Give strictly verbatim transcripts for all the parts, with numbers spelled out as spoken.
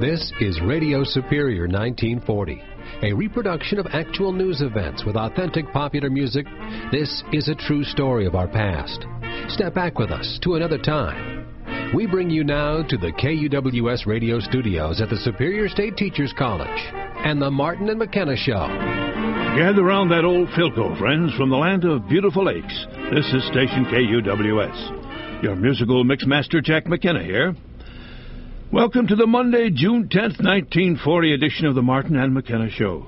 This is Radio Superior nineteen forty, a reproduction of actual news events with authentic popular music. This is a true story of our past. Step back with us to another time. We bring you now to the K U W S radio studios at the Superior State Teachers College and the Martin and McKenna Show. Gather around that old Philco, friends, from the land of beautiful lakes. This is station K U W S. Your musical mixmaster, Jack McKenna here. Welcome to the Monday, June tenth, nineteen forty edition of the Martin and McKenna Show.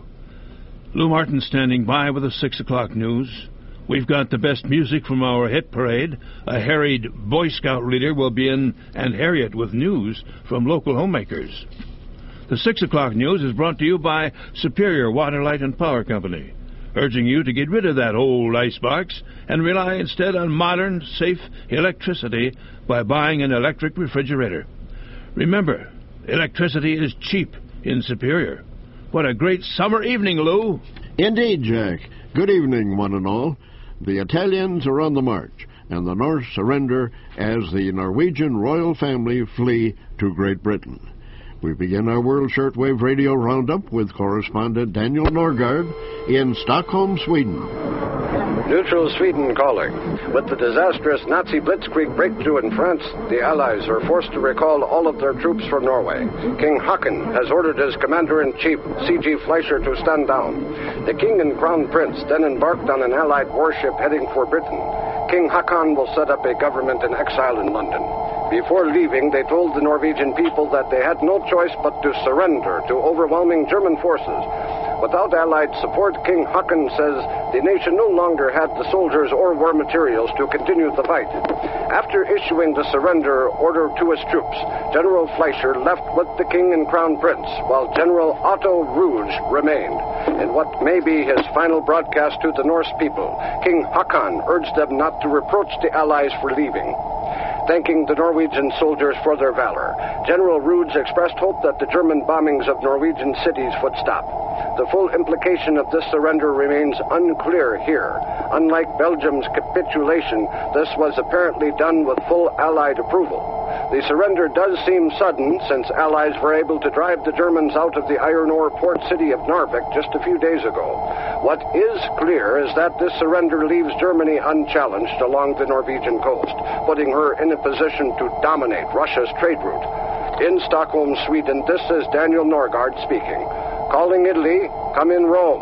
Lou Martin standing by with the six o'clock news. We've got the best music from our hit parade. A harried Boy Scout leader will be in and Harriet with news from local homemakers. The six o'clock news is brought to you by Superior Water, Light and Power Company, urging you to get rid of that old icebox and rely instead on modern, safe electricity by buying an electric refrigerator. Remember, electricity is cheap in Superior. What a great summer evening, Lou. Indeed, Jack. Good evening, one and all. The Italians are on the march, and the Norse surrender as the Norwegian royal family flee to Great Britain. We begin our World Shortwave Radio Roundup with correspondent Daniel Norgard in Stockholm, Sweden. Neutral Sweden calling. With the disastrous Nazi blitzkrieg breakthrough in France, the Allies are forced to recall all of their troops from Norway. King Haakon has ordered his commander-in-chief, C G Fleischer, to stand down. The king and crown prince then embarked on an Allied warship heading for Britain. King Haakon will set up a government in exile in London. Before leaving, they told the Norwegian people that they had no choice but to surrender to overwhelming German forces. Without Allied support, King Haakon says the nation no longer had the soldiers or war materials to continue the fight. After issuing the surrender order to his troops, General Fleischer left with the king and crown prince, while General Otto Rouge remained. In what may be his final broadcast to the Norse people, King Haakon urged them not to reproach the Allies for leaving. Thanking the Norwegian soldiers for their valor, General Rouge expressed hope that the German bombings of Norwegian cities would stop. The full implication of this surrender remains unclear here. Unlike Belgium's capitulation, this was apparently done with full Allied approval. The surrender does seem sudden, since Allies were able to drive the Germans out of the iron ore port city of Narvik just a few days ago. What is clear is that this surrender leaves Germany unchallenged along the Norwegian coast, putting her in a position to dominate Russia's trade route. In Stockholm, Sweden, this is Daniel Norgard speaking. Calling Italy, come in Rome.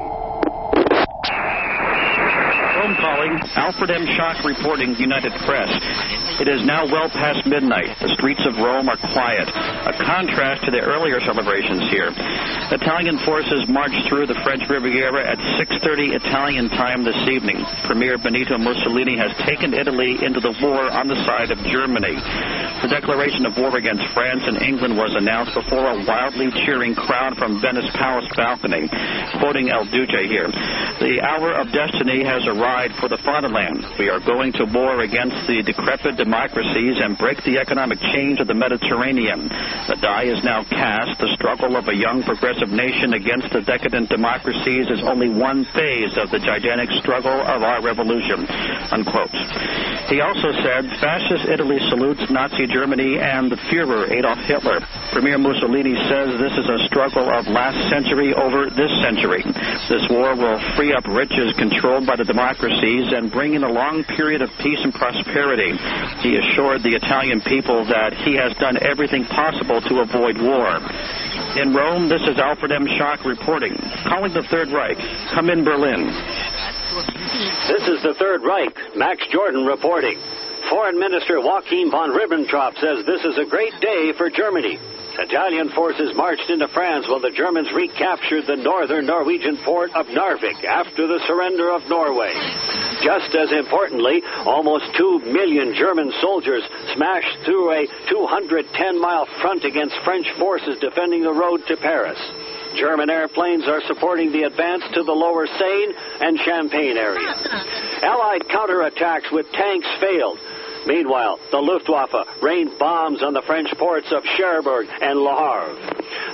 Rome calling, Alfred M. Schock reporting, United Press. It is now well past midnight. The streets of Rome are quiet, a contrast to the earlier celebrations here. Italian forces marched through the French Riviera at six thirty Italian time this evening. Premier Benito Mussolini has taken Italy into the war on the side of Germany. The declaration of war against France and England was announced before a wildly cheering crowd from Venice Palace balcony. Quoting El Duce here, "The hour of destiny has arrived for the fatherland. We are going to war against the decrepit democracies and break the economic chains of the Mediterranean. The die is now cast. The struggle of a young progressive nation against the decadent democracies is only one phase of the gigantic struggle of our revolution." Unquote. He also said, "Fascist Italy salutes Nazi Germany and the Führer Adolf Hitler." Premier Mussolini says this is a struggle of last century over this century. This war will free up riches controlled by the democracies and bring in a long period of peace and prosperity. He assured the Italian people that he has done everything possible to avoid war. In Rome, this is Alfred M. Schock reporting. Calling the Third Reich. Come in Berlin. This is the Third Reich. Max Jordan reporting. Foreign Minister Joachim von Ribbentrop says this is a great day for Germany. Italian forces marched into France while the Germans recaptured the northern Norwegian port of Narvik after the surrender of Norway. Just as importantly, almost two million German soldiers smashed through a two hundred ten mile front against French forces defending the road to Paris. German airplanes are supporting the advance to the lower Seine and Champagne areas. Allied counterattacks with tanks failed. Meanwhile, the Luftwaffe rained bombs on the French ports of Cherbourg and Le Havre.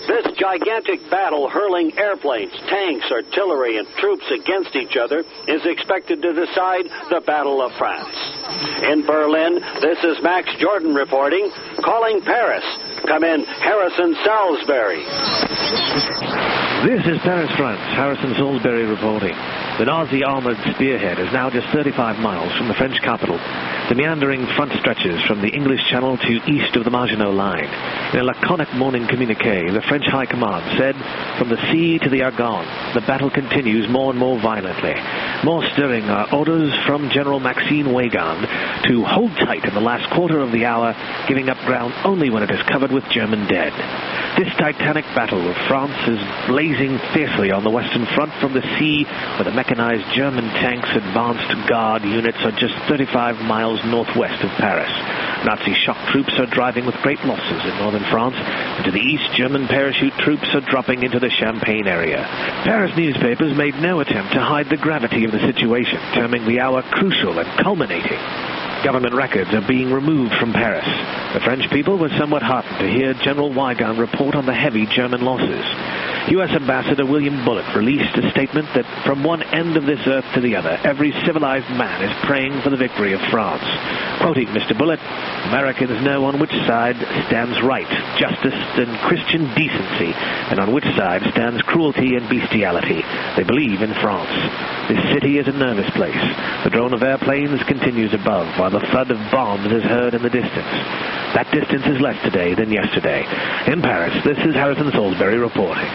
This gigantic battle hurling airplanes, tanks, artillery, and troops against each other is expected to decide the Battle of France. In Berlin, this is Max Jordan reporting. Calling Paris. Come in, Harrison Salisbury. This is Paris, France. Harrison Salisbury reporting. The Nazi armored spearhead is now just thirty-five miles from the French capital. The meandering front stretches from the English Channel to east of the Maginot Line. In a laconic morning communique, the French High Command said, from the sea to the Argonne, the battle continues more and more violently. More stirring are orders from General Maxime Weygand to hold tight in the last quarter of the hour, giving up ground only when it is covered with German dead. This titanic battle of France is blazing fiercely on the Western Front from the sea, where the mechanized German tanks advanced guard units are just thirty-five miles northwest of Paris. Nazi shock troops are driving with great losses in northern France, and to the east, German parachute troops are dropping into the Champagne area. Paris newspapers made no attempt to hide the gravity of the situation, terming the hour crucial and culminating. Government records are being removed from Paris. The French people were somewhat heartened to hear General Weygand report on the heavy German losses. U S Ambassador William Bullitt released a statement that from one end of this earth to the other, every civilized man is praying for the victory of France. Quoting Mister Bullitt, Americans know on which side stands right, justice, and Christian decency, and on which side stands cruelty and bestiality. They believe in France. This city is a nervous place. The drone of airplanes continues above, while the thud of bombs is heard in the distance. That distance is less today than yesterday. In Paris, this is Harrison Salisbury reporting.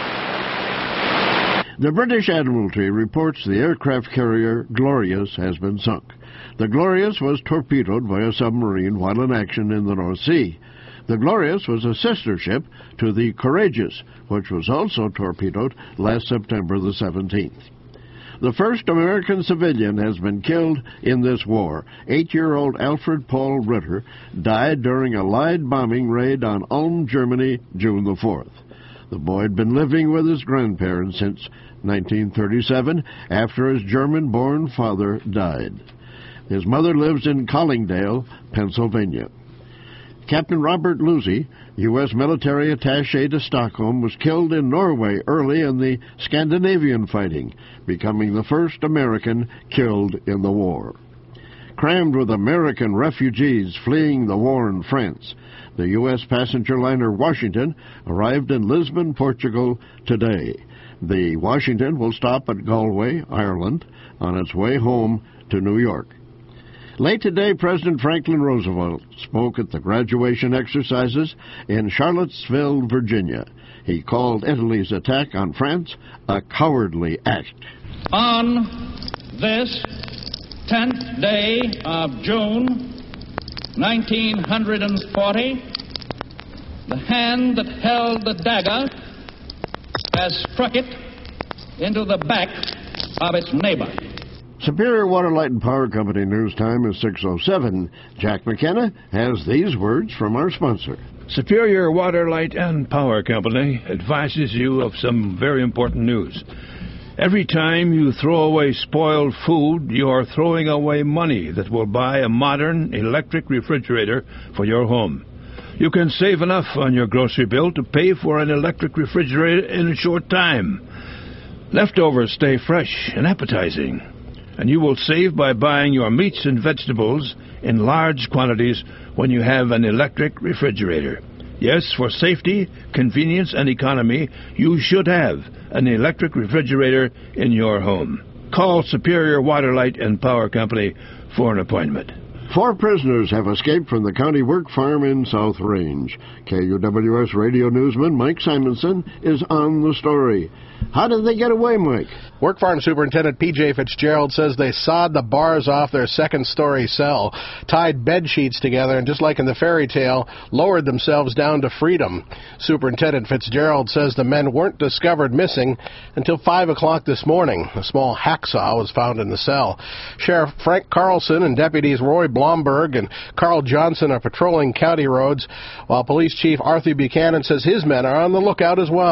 The British Admiralty reports the aircraft carrier Glorious has been sunk. The Glorious was torpedoed by a submarine while in action in the North Sea. The Glorious was a sister ship to the Courageous, which was also torpedoed last September the seventeenth. The first American civilian has been killed in this war. Eight-year-old Alfred Paul Ritter died during a Lied bombing raid on Ulm, Germany, June the fourth. The boy had been living with his grandparents since nineteen thirty-seven, after his German-born father died. His mother lives in Collingdale, Pennsylvania. Captain Robert Lucy, U S military attaché to Stockholm, was killed in Norway early in the Scandinavian fighting, becoming the first American killed in the war. Crammed with American refugees fleeing the war in France, the U S passenger liner Washington arrived in Lisbon, Portugal today. The Washington will stop at Galway, Ireland, on its way home to New York. Late today, President Franklin Roosevelt spoke at the graduation exercises in Charlottesville, Virginia. He called Italy's attack on France a cowardly act. On this tenth day of June, nineteen forty, the hand that held the dagger has struck it into the back of its neighbor. Superior Water, Light and Power Company news time is six oh seven. Jack McKenna has these words from our sponsor. Superior Water, Light and Power Company advises you of some very important news. Every time you throw away spoiled food, you are throwing away money that will buy a modern electric refrigerator for your home. You can save enough on your grocery bill to pay for an electric refrigerator in a short time. Leftovers stay fresh and appetizing, and you will save by buying your meats and vegetables in large quantities when you have an electric refrigerator. Yes, for safety, convenience, and economy, you should have an electric refrigerator in your home. Call Superior Water, Light and Power Company for an appointment. Four prisoners have escaped from the county work farm in South Range. K U W S radio newsman Mike Simonson is on the story. How did they get away, Mike? Work Farm Superintendent P J Fitzgerald says they sawed the bars off their second-story cell, tied bed sheets together, and just like in the fairy tale, lowered themselves down to freedom. Superintendent Fitzgerald says the men weren't discovered missing until five o'clock this morning. A small hacksaw was found in the cell. Sheriff Frank Carlson and deputies Roy Blomberg and Carl Johnson are patrolling county roads, while Police Chief Arthur Buchanan says his men are on the lookout as well.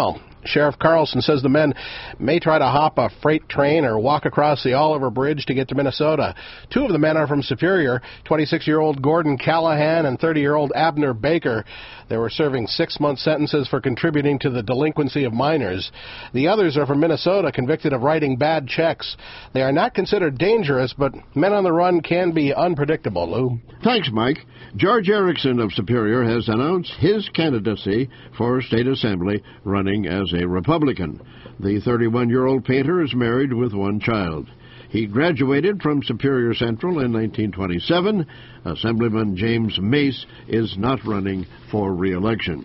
Sheriff Carlson says the men may try to hop a freight train or walk across the Oliver Bridge to get to Minnesota. Two of the men are from Superior, twenty-six-year-old Gordon Callahan and thirty-year-old Abner Baker. They were serving six-month sentences for contributing to the delinquency of minors. The others are from Minnesota, convicted of writing bad checks. They are not considered dangerous, but men on the run can be unpredictable, Lou. Thanks, Mike. George Erickson of Superior has announced his candidacy for State Assembly, running as a Republican. The thirty-one-year-old painter is married with one child. He graduated from Superior Central in nineteen twenty-seven. Assemblyman James Mace is not running for re-election.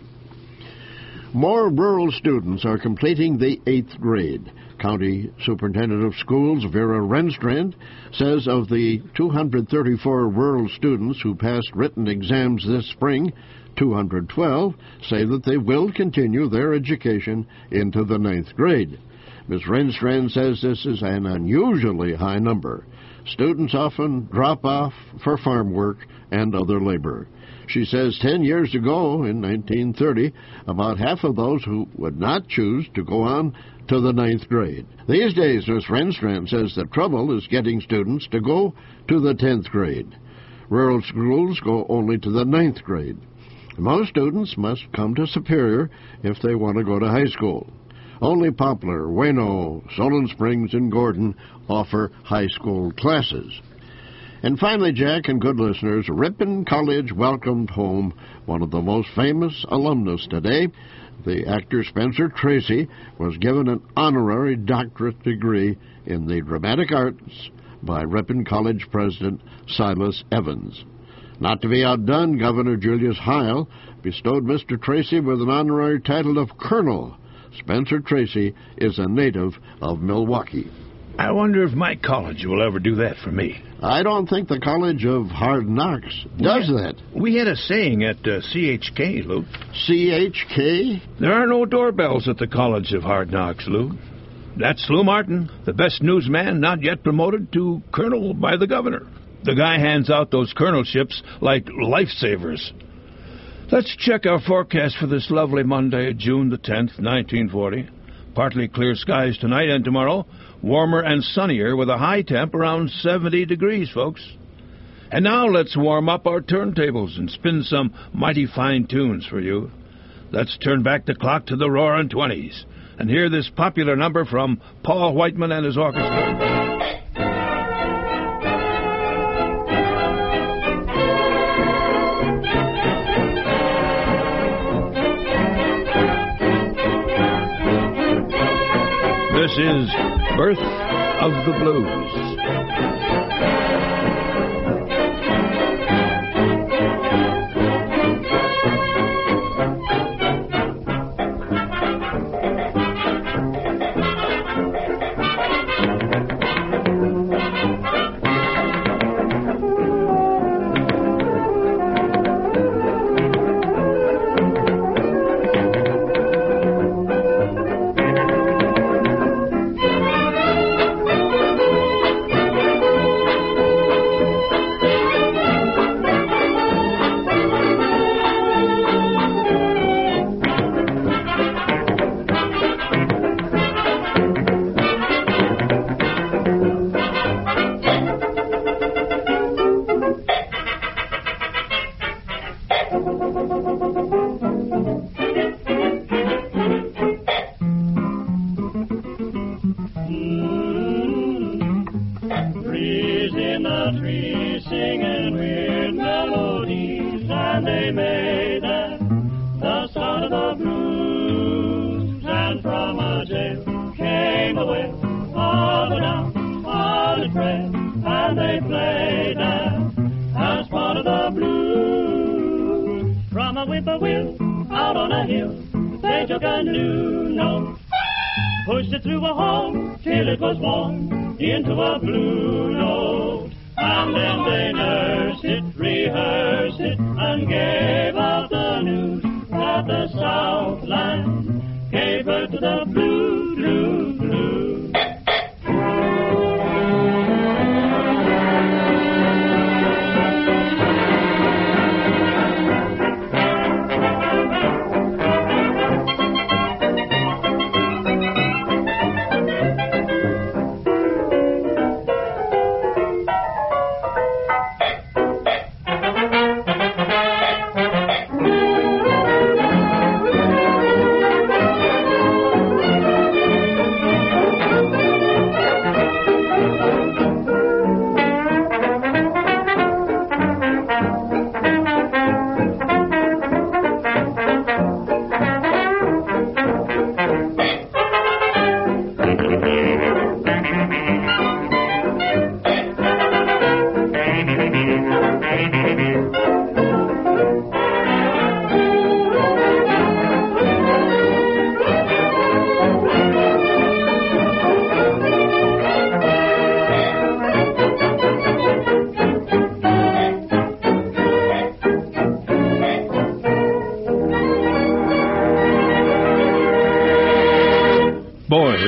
More rural students are completing the eighth grade. County Superintendent of Schools Vera Renstrand says of the two hundred thirty-four rural students who passed written exams this spring, two hundred twelve say that they will continue their education into the ninth grade. Miz Renstrand says this is an unusually high number. Students often drop off for farm work and other labor. She says ten years ago, in nineteen thirty, about half of those who would not choose to go on to the ninth grade. These days, Miz Renstrand says the trouble is getting students to go to the tenth grade. Rural schools go only to the ninth grade. Most students must come to Superior if they want to go to high school. Only Poplar, Wayno, Solon Springs, and Gordon offer high school classes. And finally, Jack and good listeners, Ripon College welcomed home one of the most famous alumnus today. The actor Spencer Tracy was given an honorary doctorate degree in the dramatic arts by Ripon College President Silas Evans. Not to be outdone, Governor Julius Heil bestowed Mister Tracy with an honorary title of Colonel. Spencer Tracy is a native of Milwaukee. I wonder if my college will ever do that for me. I don't think the College of Hard Knocks does we that. We had a saying at uh, C H K, Lou. C H K? There are no doorbells at the College of Hard Knocks, Lou. That's Lou Martin, the best newsman not yet promoted to colonel by the governor. The guy hands out those colonelships like lifesavers. Let's check our forecast for this lovely Monday, June the tenth, nineteen forty. Partly clear skies tonight and tomorrow. Warmer and sunnier with a high temp around seventy degrees, folks. And now let's warm up our turntables and spin some mighty fine tunes for you. Let's turn back the clock to the roaring twenties and hear this popular number from Paul Whiteman and his orchestra. This is Birth of the Blues.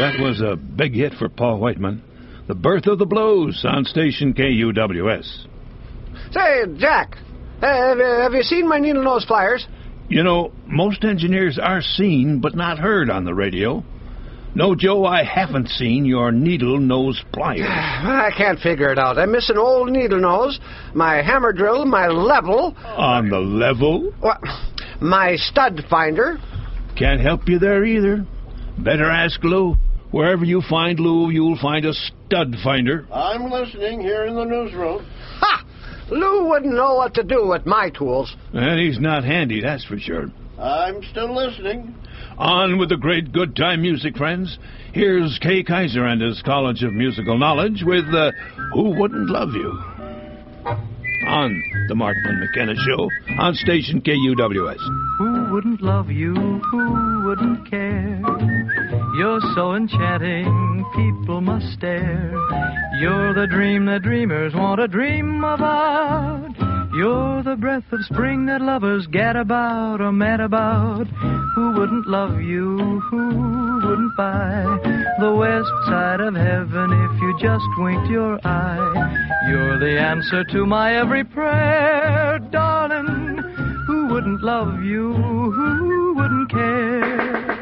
that was a big hit for Paul Whiteman. The Birth of the Blues on station K U W S. Say, Jack, have, have you seen my needle nose flyers? You know, most engineers are seen but not heard on the radio. No, Joe, I haven't seen your needle nose pliers. I can't figure it out. I miss an old needle nose, my hammer drill, my level. On the level? What? My stud finder. Can't help you there either. Better ask Lou. Wherever you find Lou, you'll find a stud finder. I'm listening here in the newsroom. Ha! Lou wouldn't know what to do with my tools. And he's not handy, that's for sure. I'm still listening. On with the great good time music, friends. Here's Kay Kaiser and his College of Musical Knowledge with uh, Who Wouldn't Love You? On the Markman McKenna Show on station K U W S. Who wouldn't love you? Who wouldn't care? You're so enchanting, people must stare. You're the dream that dreamers want to dream about. You're the breath of spring that lovers get about or mad about. Who wouldn't love you? Who wouldn't buy the west side of heaven if you just winked your eye? You're the answer to my every prayer, darling. Who wouldn't love you? Who wouldn't care?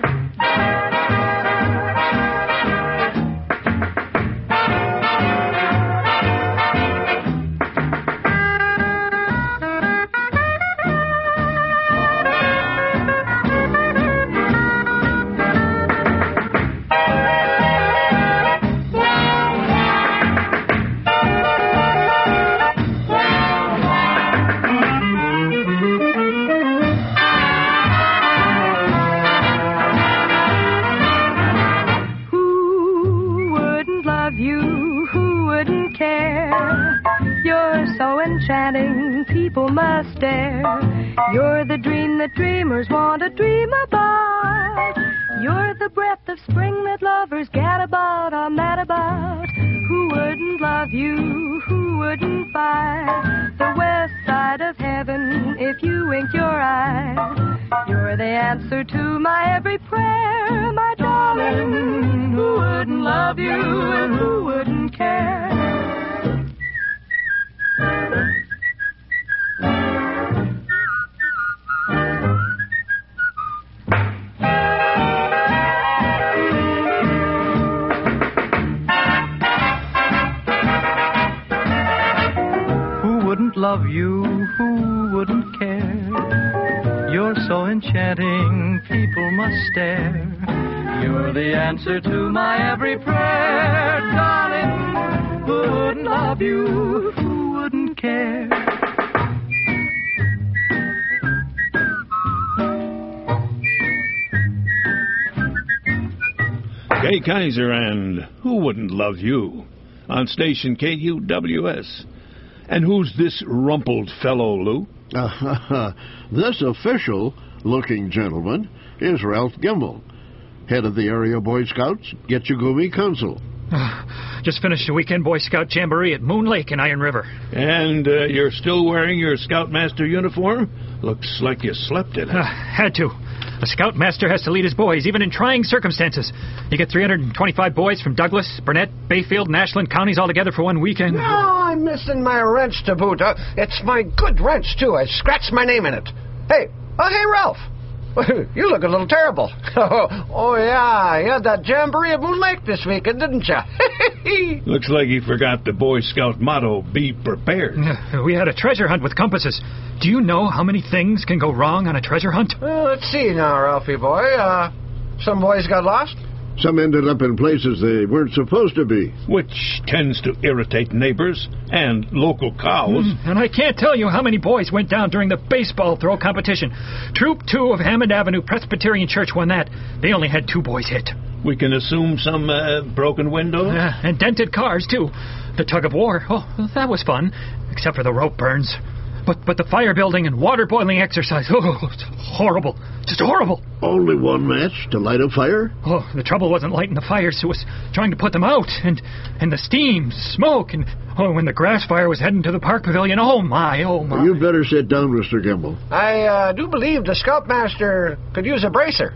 People must stare. You're the dream that dreamers want to dream about. You're the breath of spring that lovers get about or mad about. Who wouldn't love you? Who wouldn't buy the west side of heaven if you winked your eye? You're the answer to my every prayer, my darling. Who wouldn't love you and who wouldn't care? Love you, who wouldn't care? You're so enchanting, people must stare. You're the answer to my every prayer, darling. Who wouldn't love you, who wouldn't care? Kay Kaiser and Who Wouldn't Love You on station K U W S. And who's this rumpled fellow, Lou? Uh, this official-looking gentleman is Ralph Gimbel, head of the Area Boy Scouts Gitchagumi Council. Uh, just finished a weekend Boy Scout jamboree at Moon Lake in Iron River. And uh, you're still wearing your Scoutmaster uniform? Looks like you slept in it. Uh, had to. A Scoutmaster has to lead his boys, even in trying circumstances. You get three hundred twenty-five boys from Douglas, Burnett, Bayfield, and Ashland counties all together for one weekend. No, I'm missing my wrench to boot. Uh, it's my good wrench, too. I scratched my name in it. Hey, oh, hey, Ralph. You look a little terrible. Oh, yeah, you had that jamboree at Moon Lake this weekend, didn't you? Looks like you forgot the Boy Scout motto, be prepared. We had a treasure hunt with compasses. Do you know how many things can go wrong on a treasure hunt? Well, let's see now, Ralphie boy. Uh, some boys got lost? Some ended up in places they weren't supposed to be. Which tends to irritate neighbors and local cows. Mm, and I can't tell you how many boys went down during the baseball throw competition. Troop two of Hammond Avenue Presbyterian Church won that. They only had two boys hit. We can assume some uh, broken windows? Uh, and dented cars, too. The tug of war, oh, that was fun. Except for the rope burns. But but the fire building and water boiling exercise, oh, it's horrible. Just horrible. Only one match to light a fire? Oh, the trouble wasn't lighting the fires. It was trying to put them out. And and the steam, smoke, and oh, when the grass fire was heading to the park pavilion, oh, my, oh, my. You'd better sit down, Mister Gimbel. I uh, do believe the Scoutmaster could use a bracer.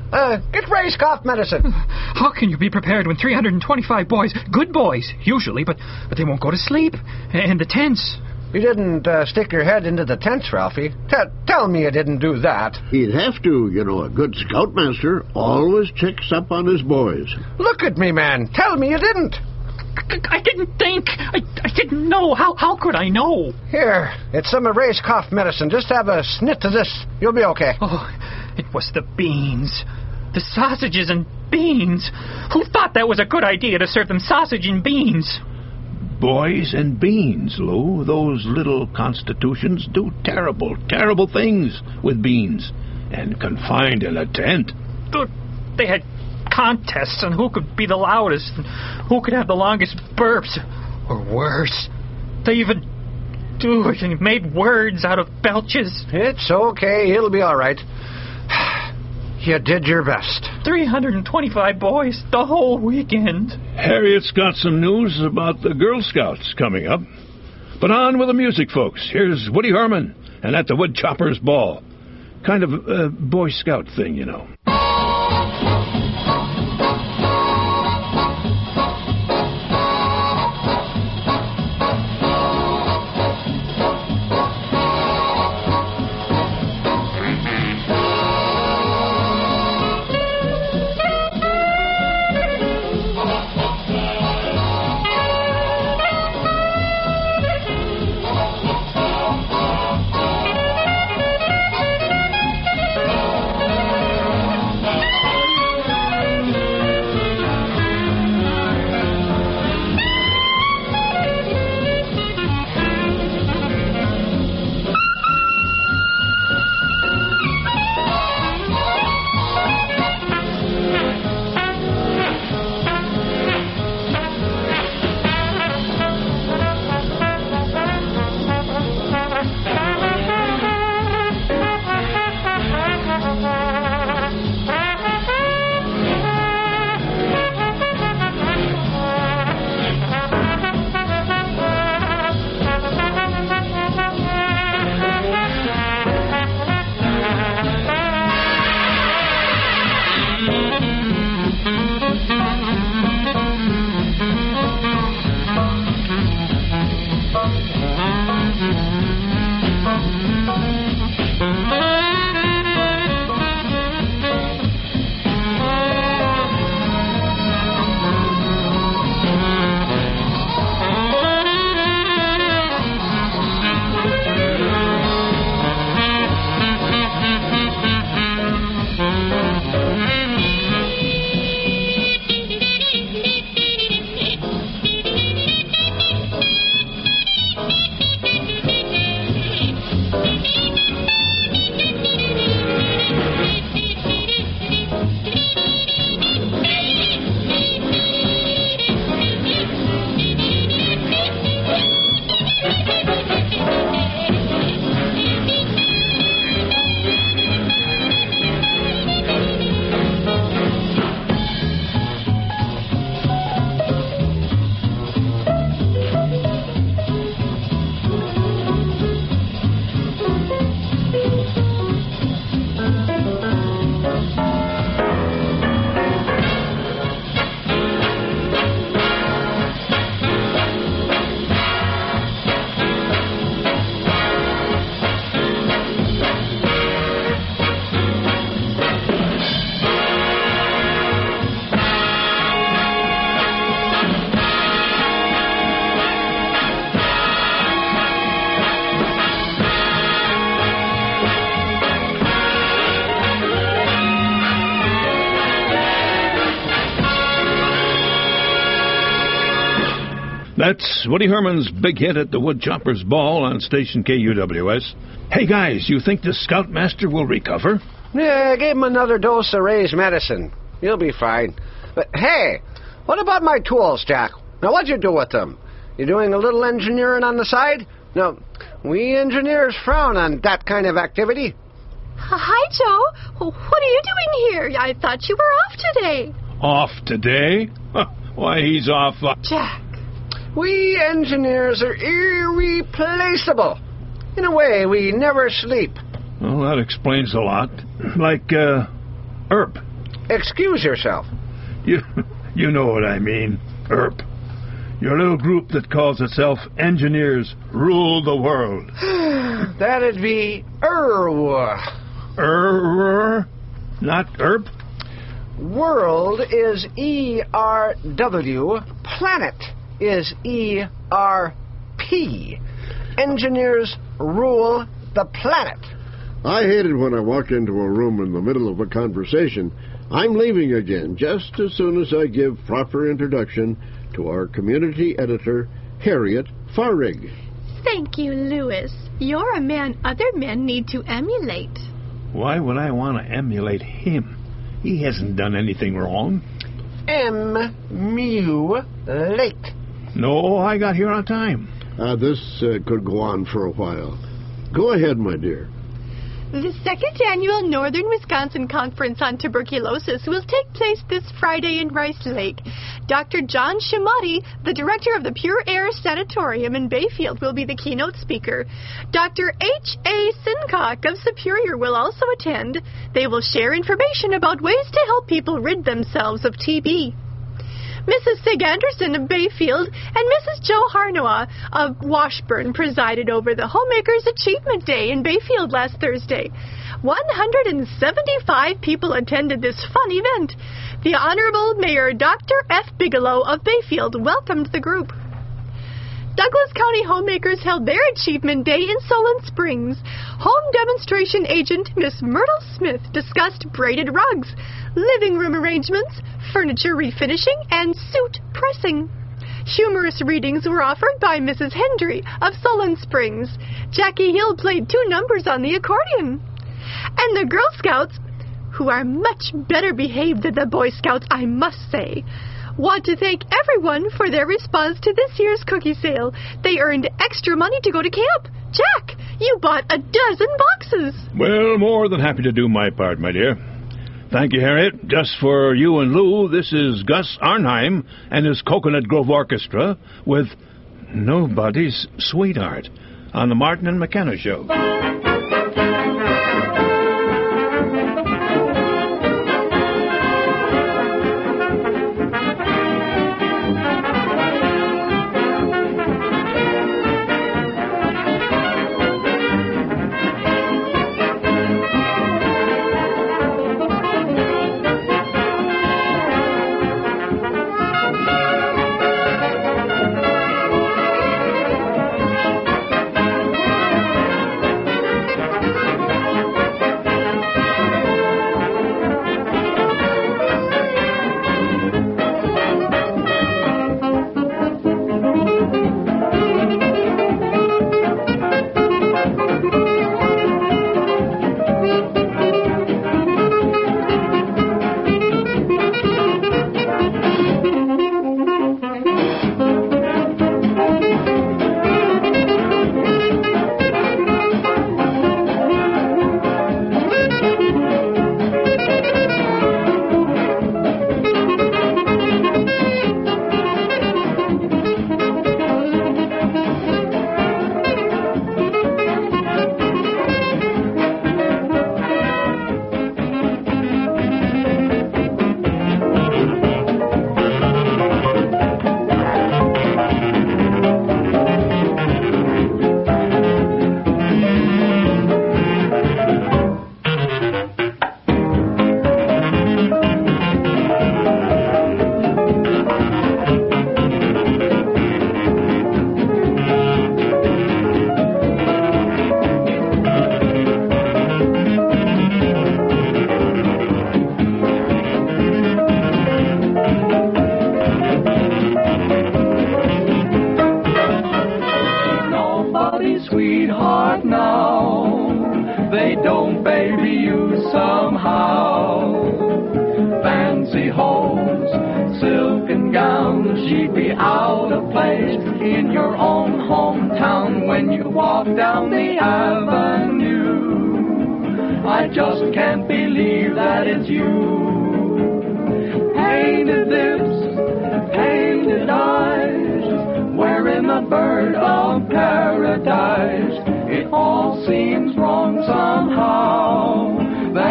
Uh, get Ray's cough medicine. How can you be prepared when three hundred twenty-five boys, good boys, usually, but, but they won't go to sleep? And the tents. You didn't uh, stick your head into the tents, Ralphie. T- tell me you didn't do that. He'd have to, you know. A good scoutmaster always checks up on his boys. Look at me, man. Tell me you didn't. I didn't think. I, I didn't know. How how could I know? Here, it's some of Ray's cough medicine. Just have a snit of this. You'll be okay. Oh, it was the beans. The sausages and beans. Who thought that was a good idea to serve them sausage and beans? Boys and beans, Lou. Those little constitutions do terrible, terrible things with beans. And confined in a tent. They had contests on who could be the loudest and who could have the longest burps. Or worse, they even do it and made words out of belches. It's okay. It'll be all right. You did your best. three hundred twenty-five boys the whole weekend. Harriet's got some news about the Girl Scouts coming up. But on with the music, folks. Here's Woody Herman and At the Woodchopper's Ball. Kind of a Boy Scout thing, you know. That's Woody Herman's big hit at the Woodchopper's Ball on station K U W S. Hey, guys, you think the Scoutmaster will recover? Yeah, I gave him another dose of Ray's medicine. He'll be fine. But, hey, what about my tools, Jack? Now, what'd you do with them? You doing a little engineering on the side? No, we engineers frown on that kind of activity. Hi, Joe. What are you doing here? I thought you were off today. Off today? Why, he's off... Uh... Jack. We engineers are irreplaceable. In a way, we never sleep. Well, that explains a lot. Like, uh, Earp. Excuse yourself. You, you know what I mean, E R P. Your little group that calls itself Engineers Rule the World. That'd be E R W. E R, not E R P? World is E R W. Planet is E R P. Engineers rule the planet. I hate it when I walk into a room in the middle of a conversation. I'm leaving again just as soon as I give proper introduction to our community editor, Harriet Farrig. Thank you, Lewis. You're a man other men need to emulate. Why would I want to emulate him? He hasn't done anything wrong. Emulate. No, I got here on time. Uh, this uh, could go on for a while. Go ahead, my dear. The second annual Northern Wisconsin Conference on Tuberculosis will take place this Friday in Rice Lake. Doctor John Shimati, the director of the Pure Air Sanatorium in Bayfield, will be the keynote speaker. Doctor H A Sincock of Superior will also attend. They will share information about ways to help people rid themselves of T B. Missus Sig Anderson of Bayfield and Missus Joe Harnoa of Washburn presided over the Homemakers Achievement Day in Bayfield last Thursday. one hundred seventy-five people attended this fun event. The Honorable Mayor Doctor F. Bigelow of Bayfield welcomed the group. Douglas County Homemakers held their Achievement Day in Solon Springs. Home demonstration agent Miss Myrtle Smith discussed braided rugs, living room arrangements, furniture refinishing, and suit pressing. Humorous readings were offered by Missus Hendry of Solon Springs. Jackie Hill played two numbers on the accordion. And the Girl Scouts, who are much better behaved than the Boy Scouts, I must say, want to thank everyone for their response to this year's cookie sale. They earned extra money to go to camp. Jack, you bought a dozen boxes. Well, more than happy to do my part, my dear. Thank you, Harriet. Just for you and Lou, this is Gus Arnheim and his Coconut Grove Orchestra with Nobody's Sweetheart on the Martin and McKenna Show.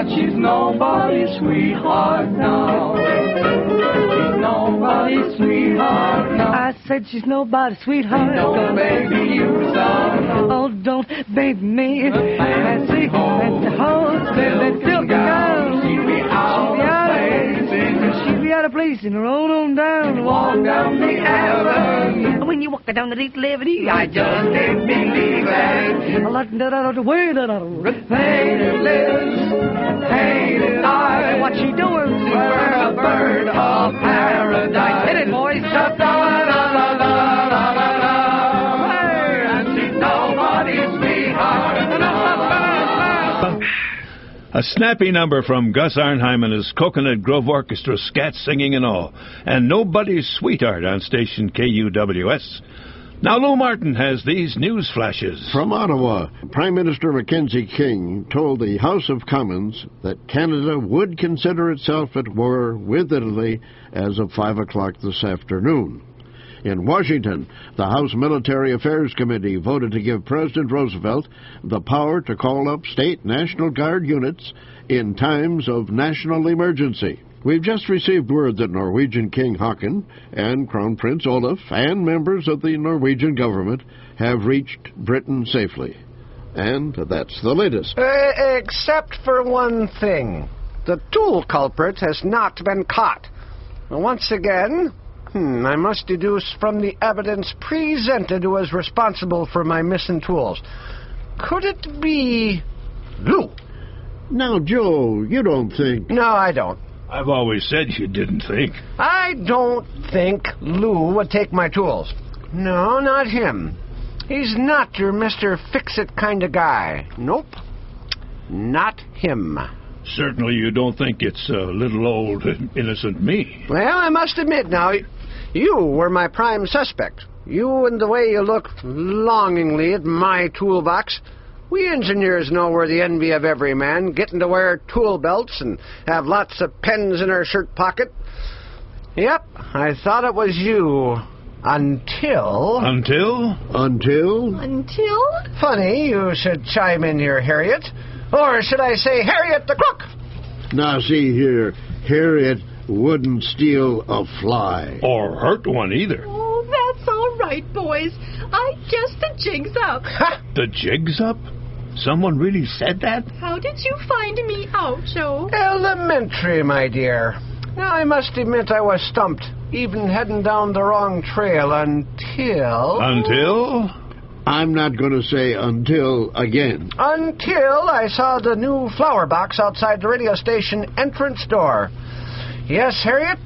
but she's nobody's sweetheart now. She's nobody's sweetheart now. I said she's nobody's sweetheart. Don't baby you son. Oh, don't baby me. Fancy, fancy hoes, baby, silk girl. She'll be out of place. She'll be out of place and roll on down. Walk down the avenue. When you walk down the deep levity, I just can't believe it. I like that out of the way that I don't Hated Liz, hated I. What she doing? We're a bird of paradise. Hit it, boys. Da da da da da da da da. Hey, and she's nobody's sweetheart. A snappy number from Gus Arnheim and his Coconut Grove Orchestra, scat singing and all. And Nobody's Sweetheart on station K U W S. Now Lou Martin has these news flashes. From Ottawa, Prime Minister Mackenzie King told the House of Commons that Canada would consider itself at war with Italy as of five o'clock this afternoon. In Washington, the House Military Affairs Committee voted to give President Roosevelt the power to call up state National Guard units in times of national emergency. We've just received word that Norwegian King Haakon and Crown Prince Olaf and members of the Norwegian government have reached Britain safely. And that's the latest. Uh, except for one thing. The tool culprit has not been caught. Once again, hmm, I must deduce from the evidence presented who was responsible for my missing tools. Could it be Lou? Now, Joe, you don't think... No, I don't. I've always said you didn't think. I don't think Lou would take my tools. No, not him. He's not your Mister Fix-It kind of guy. Nope. Not him. Certainly you don't think it's a little old, innocent me. Well, I must admit now, you were my prime suspect. You and the way you look longingly at my toolbox. We engineers know we're the envy of every man, getting to wear tool belts and have lots of pens in our shirt pocket. Yep, I thought it was you. Until... Until? Until? Until? Funny you should chime in here, Harriet. Or should I say Harriet the Crook? Now, see here. Harriet wouldn't steal a fly. Or hurt one either. Oh, that's all right, boys. I guess the jig's up. The jig's up? Someone really said that? How did you find me out, Joe? Elementary, my dear. Now, I must admit I was stumped, even heading down the wrong trail until... Until? I'm not going to say until again. Until I saw the new flower box outside the radio station entrance door. Yes, Harriet,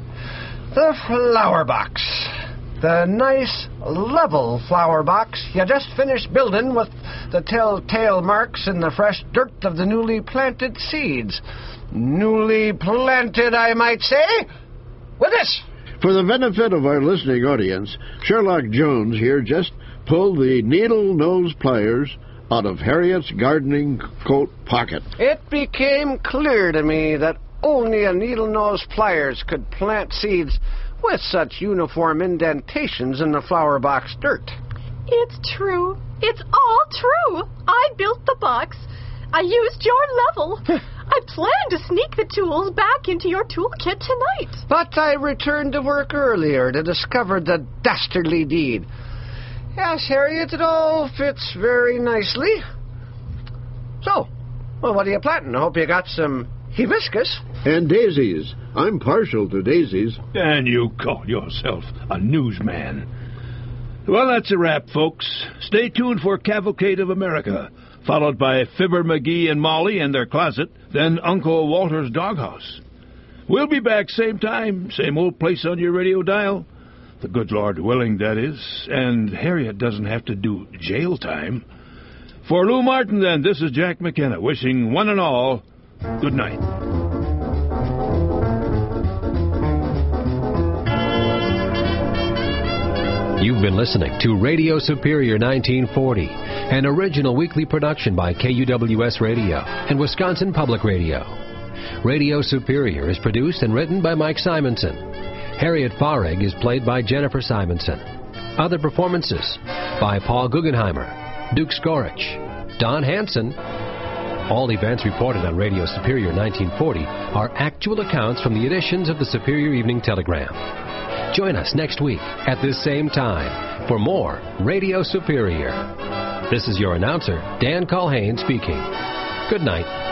the flower box. The nice, level flower box you just finished building with the telltale marks in the fresh dirt of the newly planted seeds. Newly planted, I might say, with this. For the benefit of our listening audience, Sherlock Jones here just pulled the needle-nose pliers out of Harriet's gardening coat pocket. It became clear to me that only a needle-nose pliers could plant seeds with such uniform indentations in the flower box dirt. It's true. It's all true. I built the box. I used your level. I plan to sneak the tools back into your toolkit tonight. But I returned to work earlier to discover the dastardly deed. Yes, Harriet, it all fits very nicely. So, well, what are you planting? I hope you got some hibiscus. And daisies. I'm partial to daisies. And you call yourself a newsman. Well, that's a wrap, folks. Stay tuned for Cavalcade of America, followed by Fibber McGee and Molly and their closet, then Uncle Walter's doghouse. We'll be back same time, same old place on your radio dial. The good Lord willing, that is. And Harriet doesn't have to do jail time. For Lou Martin, then, this is Jack McKenna, wishing one and all good night. You've been listening to Radio Superior nineteen forty, an original weekly production by K U W S Radio and Wisconsin Public Radio. Radio Superior is produced and written by Mike Simonson. Harriet Farrig is played by Jennifer Simonson. Other performances by Paul Guggenheimer, Duke Skorich, Don Hansen, All events reported on Radio Superior nineteen forty are actual accounts from the editions of the Superior Evening Telegram. Join us next week at this same time for more Radio Superior. This is your announcer, Dan Culhane, speaking. Good night.